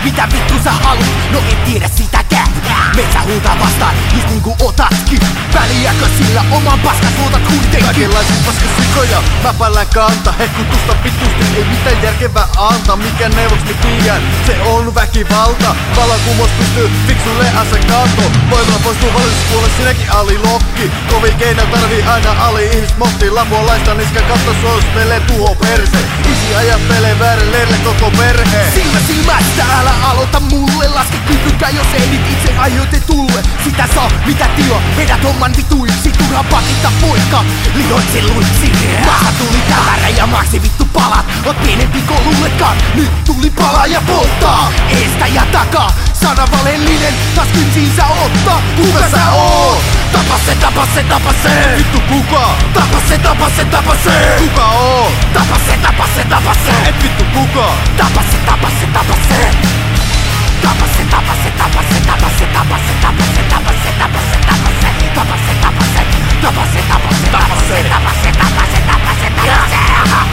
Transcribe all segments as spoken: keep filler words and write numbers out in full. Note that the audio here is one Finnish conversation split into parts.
Mitä vittu sä haluut? No en tiedä sitäkään. Metsä huutaa vastaan, just niinku otatkin. Väliäkö sillä oman paskas luotat kuitenkin? Kaikenlaiset paskasikoja, mä päällään kanta. Hehkutusta pitusti, ei mitään järkevää antaa. Mikä neuvoks me tiedän, se on väkivalta. Vallankumous pystyy fiksuille asekanto. Voimalla poistuu valituspuolelle sinäkin alilokki. Kovin keino tarvii aina ali-ihmismotti. Lapuolaista niskan kautta suosittelee tuho perse. Isi ajattelee väärin leirille koko perhe. Silmä silmästä älä aloita mulle. Laske kypykää jos ehdit itse aiheutetulle. Sitä saa mitä tilo, vedät homman vituiksi. Turha pakita poika, lihoitse luiksi. Maasta tuli kävärä ja maksi vittu palat. Oot pienempi kuin luulekaan, nyt tuli palaa ja polttaa. Eestä ja takaa, sana valellinen, taas kynsiinsä ottaa. Kuka sä oot? Tapa se, tapa se, tapa se. Vittu kuka? Tapa se, tapa se, tapa se. Kuka oot? Tapa se, tapa se, tapa se. Et vittu kuka? Tapa se, tapa se, tapa se. Tapa se, tapa se, tapa se, tapa se, tapa se, tapa se, tapa se, tapa se, tapa se, tapa se, tapa se, tapa se, tapa se, tapa se, tapa se, tapa se, tapa se, tapa se.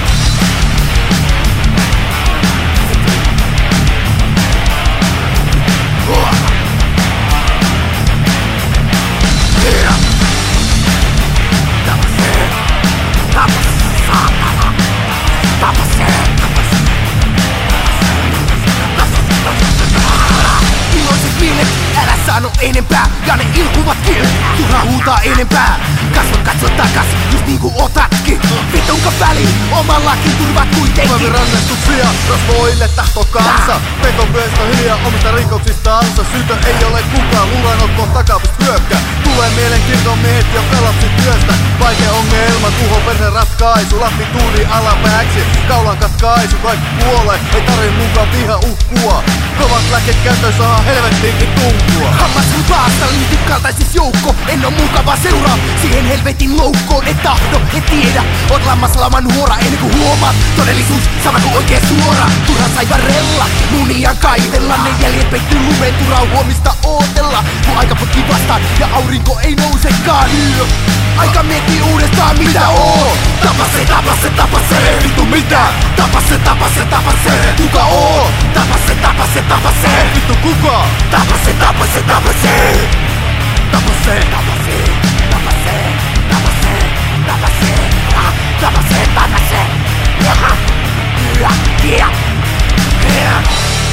Älä sano enempää, ja ne ilkuvat kielet. Turha huutaa enempää. Kasvot katso takas, just niinku otatkin. Vitunko väliin, omallakin turvat kuitenkin. Toivon rangaistuksia, rosvoille tahto kansa. Pekon myöstä hiljaa omista rikoksistansa. Syytön ei ole kukaan, luuranotkoon takapist hyökkää. Tulee mieleen kirkon miehet, jotka lapsi työstä. Vaikea ongelma, tuho perhe ratkaisu. Lappi tuuli alapääksi, kaulan katkaisu. Kaikki kuolee, ei tarvi mukaan viha uhkua. Kovat lääkkeet käytössä saa helvettiinkin tunkua. Hammas mun taasta liity kaltaisis joukko. En oo mukava seuraa siihen helvetin loukkoon. Et tahdo, et tiedä, oot lammaslaman huora. Ennen kuin huomaat, todellisuus sama kuin oikee suora. Turha saivarella, munia kaivella. Ne jäljet peittyy lumeen, turhaa huomista ootella. Mun aika potki vastaan ja aurinko ei nousekaan. Aika miettii uudestaan mitä oot. Tapa se, tapa se, tapa se. Vittu mitä? Tapa se, tapa se, tapa se. Kuka oot? Tapa se, tapa se, tapa se. Vittu kuka? Tapa se, tapa se, tapa se. Tapa se, tapa se, tapa se, tapa se, tapa se, tapa se, tapa se. Jaha, ja, ja, ja.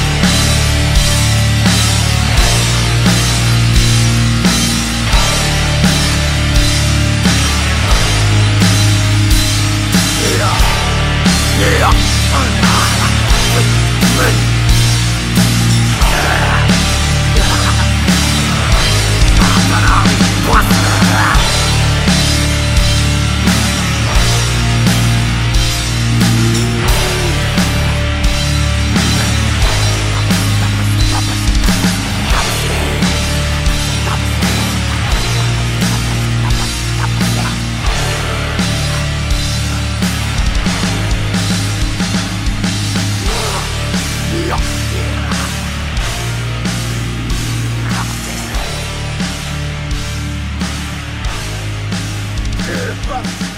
Yeah. Yeah.